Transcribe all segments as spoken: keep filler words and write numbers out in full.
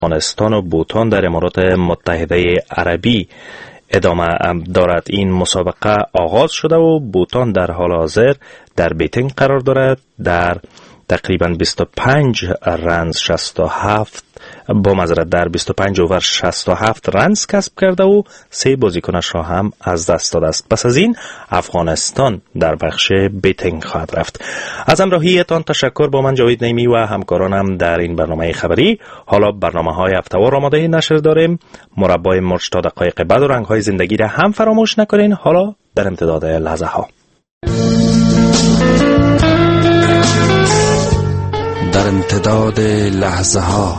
افغانستان و بوتان در امارات متحده عربی ادامه دارد. این مسابقه آغاز شده و بوتان در حال حاضر در بیتینگ قرار دارد. در تقریبا بیست و پنج رنز شصت و هفت با معذرت در بیست و پنج اوور شصت و هفت رنز کسب کرده و سه بازیکنش را هم از دست داده است. پس از این افغانستان در بخش بیتینگ خواهد رفت. از همراهیتان تشکر. با من جاوید نیمی و همکارانم در این برنامه خبری. حالا برنامه های هفته‌وار آماده نشر داریم. مربای مرج تا دقایق بعد و رنگ های زندگی را هم فراموش نکنین. حالا در امتداد لحظه ها در امتداد لحظه ها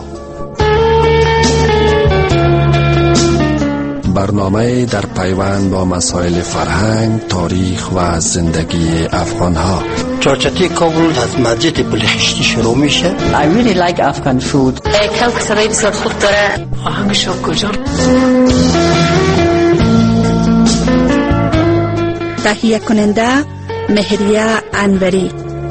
برنامه در پیوند با مسائل فرهنگ، تاریخ و زندگی افغان ها. چارچتی کابل از مسجد بلخشتی شروع میشه. I really like Afghan food. کلک سرای بسیار خوب داره. آهنگش کجا؟ تهیه کننده مهریه انوری.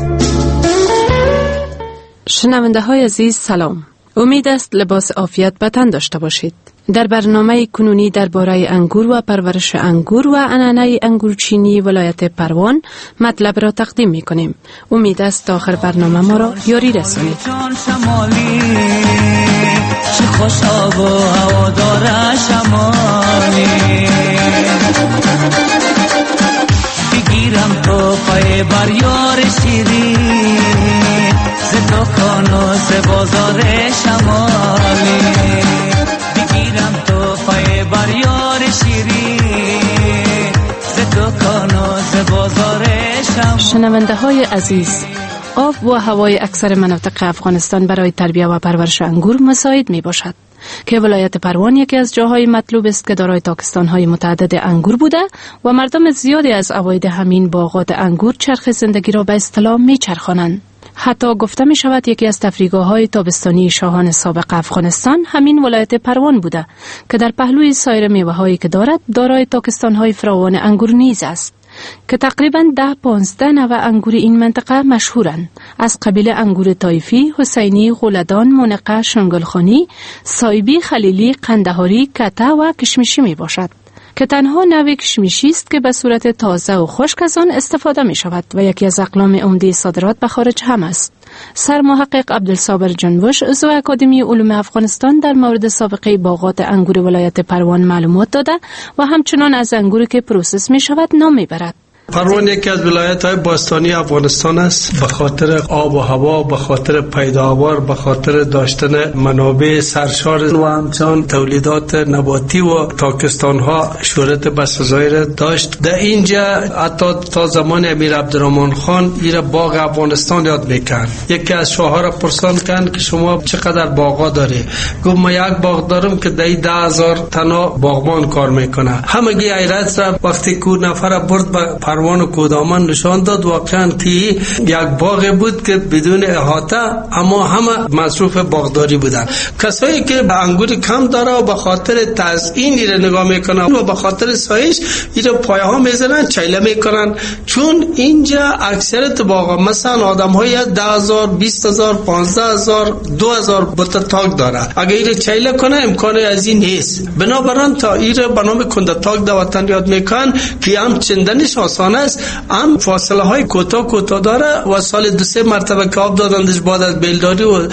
شنونده های عزیز سلام. امید است لباس عافیت به تن داشته باشید. در برنامه کنونی درباره انگور و پرورش انگور و عنعنه انگورچینی ولایت پروان مطلب را تقدیم می کنیم. امید است تا آخر برنامه ما را یاری رسانید. چه خوش آب و هوا داره شمالی، بگیرم تو پای بر یار شیرین، ز دکان و ز بازار شمالی، بگیرم تو پای بر یار شیرین، ز دکان و ز بازار شمالی. شنونده های عزیز، آب و هوای اکثر مناطق افغانستان برای تربیت و پرورش انگور مساعد می باشد که ولایت پروان یکی از جاهای مطلوب است که دارای تاکستان‌های متعدد انگور بوده و مردم زیادی از اواید همین باغات انگور چرخ زندگی را به اصطلاح می‌چرخانند. حتی گفته می شود یکی از تفریحگاه‌های تابستانی شاهان سابق افغانستان همین ولایت پروان بوده که در پهلوی سایر میوه‌هایی که دارد دارای تاکستان‌های فراوان انگور نیز است که تقریباً ده پانزده نوع انگور این منطقه مشهورند، از قبیل انگور طایفی، حسینی، غولدان، منقه، شنگلخانی، سایبی، خلیلی، قندهاری، کته و کشمیشی می باشد که تنها نوع کشمیشی است که به صورت تازه و خشک از آن استفاده می شود و یکی از اقلام عمده صادرات به خارج هم است. سرمحقق عبدالصابر جنبش عضو اکادمی علوم افغانستان در مورد سابقه باغات انگور ولایت پروان معلومات داده و همچنان از انگوری که پروسس می شود نام می برد. پروان یکی از ولایت‌های باستانی افغانستان است. به خاطر آب و هوا، به خاطر پیداوار، به خاطر داشتن منابع سرشار و همچنان تولیدات نباتی و تاکستان‌ها شهرت بسزایر داشت. در اینجا حتی تا زمان امیر عبدالرحمن خان ایره باغ افغانستان یاد میکرد. یکی از شاه‌ها را پرسان کردند که شما چقدر باغا داری؟ گفت من یک باغ دارم که در ده هزار تنها باغبان کار میکنه. همگی حیرت را وقتی کو نفر برد به پروان و کودامان نشان داد، واقعا که یک باغ بود که بدون احاطه اما همه مصروف باغداری بودن. کسایی که به انگور کم داره و به خاطر تزیین ایره نگاه میکنن و به خاطر سایش ایره پایه ها میزنن، چیله میکنن، چون اینجا اکثرت باغ مثلا آدم های ده هزار، بیست هزار، پانزده هزار، دو هزار بوته تاک داره. اگر ایره چیله کنه امکان از این نیست. بنابراین تا ایره بنام کنده تاک در وطن یاد میکن که هم چندنش آسان است، هم فاصله های کوتاه کوتاه داره و سال دو سه مرتبه که آب دادندش بعد از بیلداری و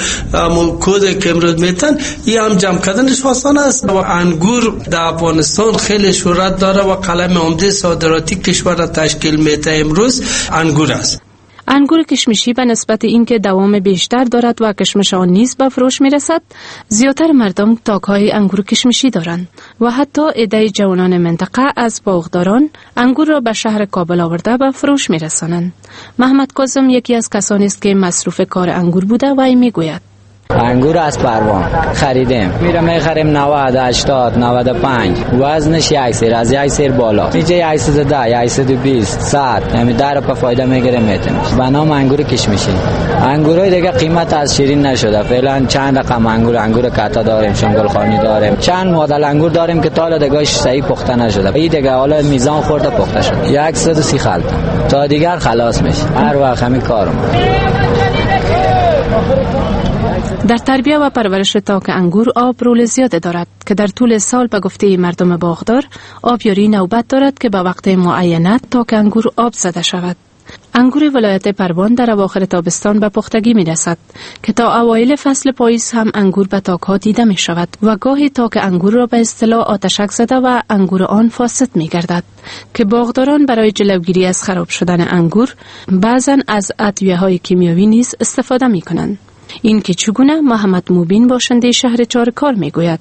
کود که امروز میتن، این هم جمع کردنش آسان است. و انگور در افغانستان خیلی شهرت داره و قلم عمده صادراتی کشور را تشکیل میده امروز انگور است. انگور کشمیشی به نسبت اینکه دوام بیشتر دارد و کشمش آن نیز به فروش میرسد، زیاتر مردم تاک‌های انگور کشمیشی دارند و حتی عده جوانان منطقه از باغداران انگور را به شهر کابل آورده به فروش میرسانند. محمد کاظم یکی از کسانی است که مصروف کار انگور بوده و این میگوید: انگور از پروان خریدیم، میرم میخریم نود، هشتاد، نود و پنج، وزنش یک سیر، از یک سیر بالا میشه صد و ده، صد و بیست، صد، یعنی در پا فایده میگیریم میتونیم. به نام انگور کشمیشی. انگورای دیگه قیمت از شیرین نشده، فعلا چند رقم انگور، انگور کتا داریم، شنگلخانی داریم، چند مدل انگور داریم که تا دیگه صحیح پخته نشده، این دیگه حالا میزان خورده پخته شده. صد و سی خلط تا دیگر خلاص میشه. هر وقت همین کارم. در تربیه و پرورش تاک انگور آب رول زیاد دارد که در طول سال به گفته مردم باغدار آبیاری نوبت دارد که به وقت معینه تاک انگور آب زده شود. انگور ولایت پروان در اواخر تابستان به پختگی می رسد که تا اوایل فصل پاییز هم انگور به تاک ها دیده می شود و گاهی تاک انگور را به اصطلاح آتشک زده و انگور آن فاسد می گردد که باغداران برای جلوگیری از خراب شدن انگور بعضا از ادویه های کیمیاوی نیز استفاده می کنند. این که چگونه محمد موبین باشنده شهر چارکار می گوید.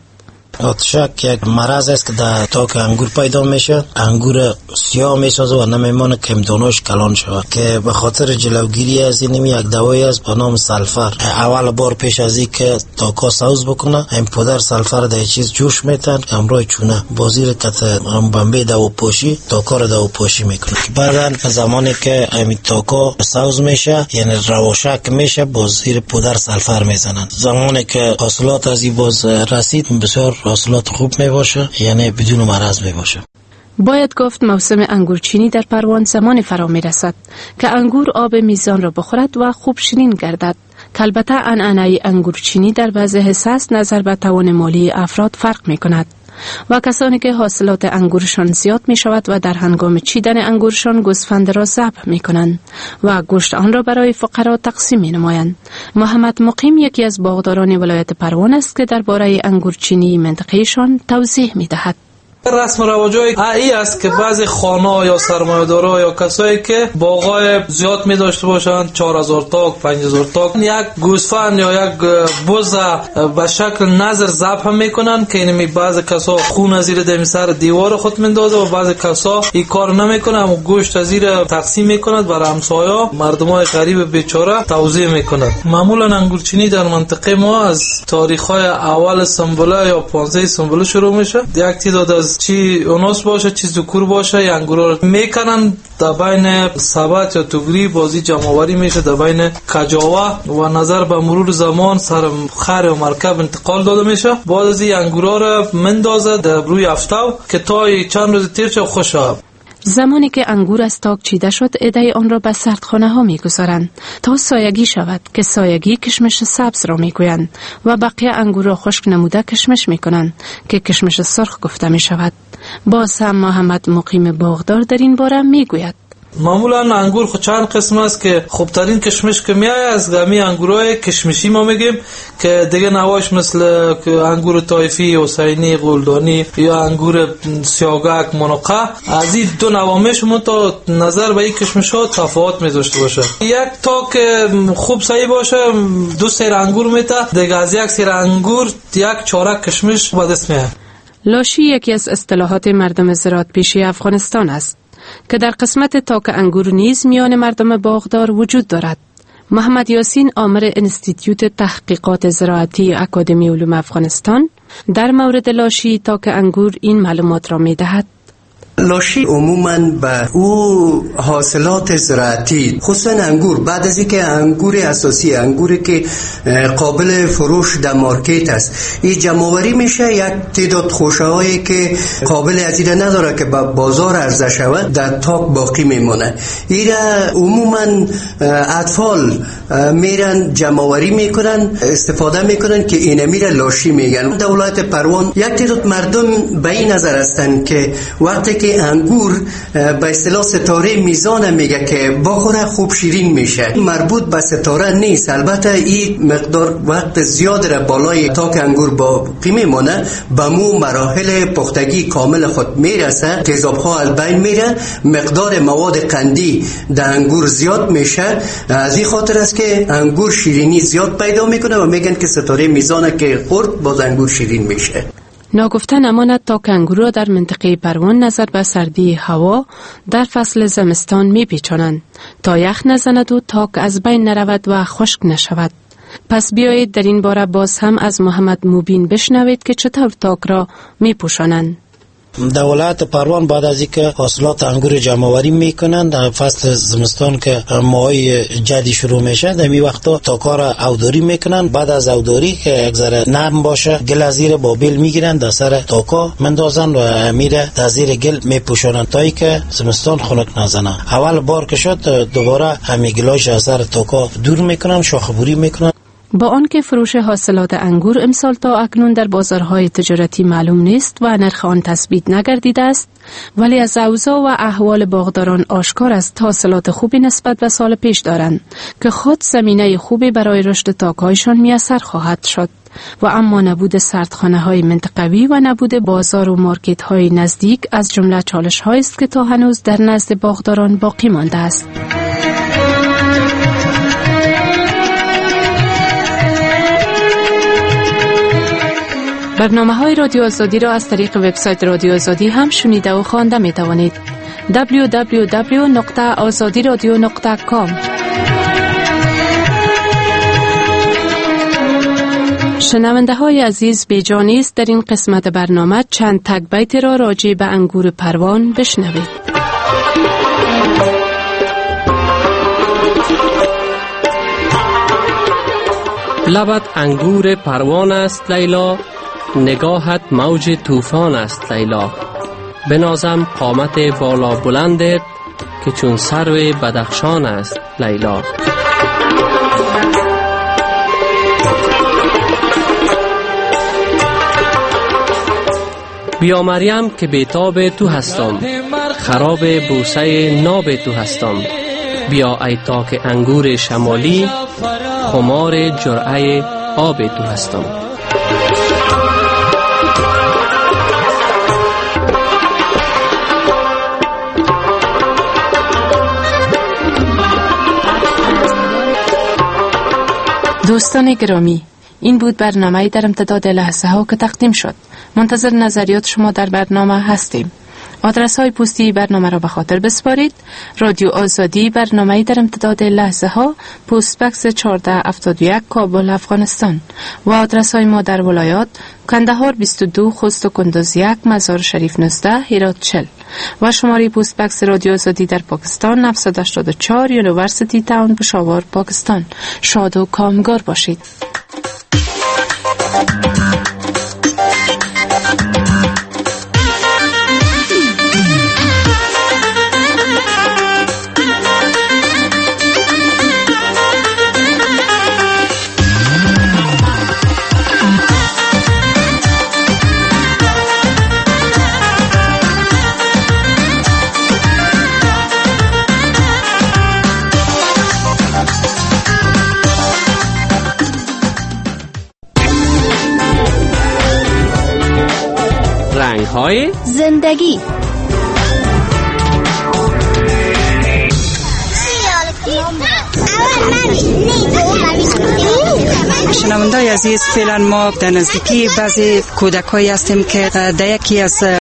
آتشک یک مرض است که در تاک انگور پیدا میشه، انگور سیاه میسازه و نمیمانه که امتحانش کلان شود که به خاطر جلوگیری از این یک دوایی است به نام سلفر. اول بار پیش از این که تاکا سوز بکنه این پودر سلفر در چیز جوش میتن امرای چونه بازیر کت بمبه دو پوشی تاکا رو دو پوشی میکنه. بعدا زمانی که این تاکا سوز میشه یعنی رواشک میشه بازیر پودر سلفر میزنن. زمانی که حاصلات از این باز رسید بسیار حاصلات خوب می باشه یعنی بدون مرض می باشه. باید گفت موسم انگورچینی در پروان زمان فرا می رسد که انگور آب میزان را بخورد و خوب شیرین گردد که البته عنعنه انگورچینی در بعض حساس نظر به توان مالی افراد فرق می کند و کسانی که حاصلات انگورشان زیاد می شود و در هنگام چیدن انگورشان گوسفند را ذبح می کنند و گوشت آن را برای فقرا تقسیم می نمایند. محمد مقیم یکی از باغداران ولایت پروان است که درباره انگورچینی منطقه‌شان توضیح می دهد. رسم و رواجای ای است که بعضی خانه یا سرمایه‌دارا یا کسایی که باغای زیاد می داشته باشند چهار هزار تاک پنج هزار تاک یک گوسفند یا یک بز به شکل نظر ذبح میکنن که اینمی بعضی کسا خون از زیر دم سر دیوار خود میندازه و بعضی کسا این کار نمیکنه اما گوشت از زیر تقسیم میکند برای همسایا مردمای غریب بیچاره توزیع میکند. معمولا انگورچینی در منطقه ما از تاریخ‌های اول سنبله یا پانزده سنبله شروع میشه. یک تعداد از چی اوناس باشه چی ذکور باشه یا انگورا رو میکنن در بین سبت یا توگری بازی جمعوری میشه در بین کجاوه و نظر به مرور زمان سر خر و مرکب انتقال داده میشه. بعد از این انگورا رو مندازه در روی افتاو که تا چند روز تیر شه خوش شود. زمانی که انگور از تاک چیده شد عده‌ای آن را به سردخانه ها میگذارند تا سایگی شود که سایگی کشمش سبز را میگویند و بقیه انگور را خشک نموده کشمش میکنند که کشمش سرخ گفته می شود. باز هم محمد مقیم باغدار در این باره میگوید. معمولا انگور خود چند قسم است که خوبترین کشمش که میایه از گمی انگورای کشمشی ما میگیم که دیگه نواش مثل انگور طایفی حسینی گلدانی یا انگور سیاگک منقه از این دو نوامش ما تا نظر به این کشمش ها تفاوت میذاشته باشه. یک تا که خوب صحیح باشه دو سیر انگور میته دیگه از یک سیر انگور یک چارک کشمش به دست میاد. لاشی یکی از اصطلاحات مردم زراعت پیشی افغانستان است که در قسمت تاک انگور نیز میان مردم باغدار وجود دارد. محمد یاسین آمر انستیتیوت تحقیقات زراعتی اکادمی علوم افغانستان در مورد لاشی تاک انگور این معلومات را می دهد. لاشی عموماً به او حاصلات زراعتی خصوصا انگور بعد از اینکه انگور اساسی انگوری که قابل فروش در مارکت است این جمع‌آوری میشه یک تعداد خوشه‌هایی که قابل از این نداره که به بازار عرضه شود در تاک باقی میمونه. این عموماً اطفال میرن جمع‌آوری میکنن استفاده میکنن که این میره لاشی میگن. در ولایت پروان یک تعداد مردم به این نظر هستند که وقتی که انگور به اصطلاح ستاره میزان میگه که بخوره خوب شیرین میشه مربوط به ستاره نیست. البته این مقدار وقت زیاد را بالای تاک انگور باقی میمونه به مو مراحل پختگی کامل خود میرسه تیزابها از بین میره مقدار مواد قندی در انگور زیاد میشه. از این خاطر است که انگور شیرینی زیاد پیدا میکنه و میگن که ستاره میزانه که خورد باز انگور شیرین میشه. ناگفته نماند تاک انگور را در منطقه پروان نظر به سردی هوا در فصل زمستان می پیچانند تا یخ نزند و تاک از بین نرود و خشک نشود. پس بیایید در این باره باز هم از محمد موبین بشنوید که چطور تاک را می پوشانند. در ولایت پروان بعد از اینکه حاصلات انگور جمع‌آوری میکنن در فصل زمستان که ماهای جدی شروع میشه در می وقتا تاکا را اوداری میکنن. بعد از اوداری که یک ذره نرم باشه گل از زیر بابل میگیرن در سر تاکا مندازن و میره در زیر گل میپوشونن تا ای که زمستان خنک نزنه. اول بار که شد دوباره همین گلاش از سر تاکا دور میکنن شاخبوری میکنن. با آنکه فروش حاصلات انگور امسال تا اکنون در بازارهای تجارتی معلوم نیست و نرخ آن تثبیت نگردیده است، ولی از اوضاع و احوال باغداران آشکار است حاصلات خوبی نسبت به سال پیش دارند که خود زمینه خوبی برای رشد تاک‌هایشان میسر خواهد شد. و اما نبود سردخانه های منطقوی و نبود بازار و مارکت های نزدیک از جمله چالش هایی است که تا هنوز در نزد باغداران باقی مانده است. برنامه های رادیو آزادی را از طریق وبسایت رادیو آزادی هم شنیده و خوانده می توانید. دبلیو دبلیو دبلیو نقطه آزادی رادیو نقطه کام. شنونده های عزیز، بیجانی است در این قسمت برنامه چند تک بیت را راجع به انگور پروان بشنوید. لبت انگور پروان است لیلا، نگاهت موج طوفان است لیلا. بنازم قامت بالا بلندت که چون سرو بدخشان است لیلا. بیا مریم که بیتاب تو هستم، خراب بوسه ناب تو هستم. بیا ای تاک انگور شمالی، خمار جرعه آب تو هستم. دوستان گرامی، این بود برنامه در امتداد لحظه ها که تقدیم شد. منتظر نظریات شما در برنامه هستیم. آدرس های پستی برنامه را به خاطر بسپارید. رادیو آزادی، برنامه در امتداد لحظه ها، پست بکس چهارده هفتاد و یک، کابل، افغانستان. و آدرس های ما در ولایات: کندهار بیست و دو، خوست و کندوز یک، مزار شریف نوزده، هرات چهل. و شماره پست بکس رادیو آزادی در پاکستان نهصد و هشتاد و چهار، یونیورسیتی تاون، پشاور، پاکستان. شاد و کامگار باشید. های زندگی. شنونده‌های عزیز، فعلا ما در نزدیکی بعضی کودکایی هستیم که در یکی از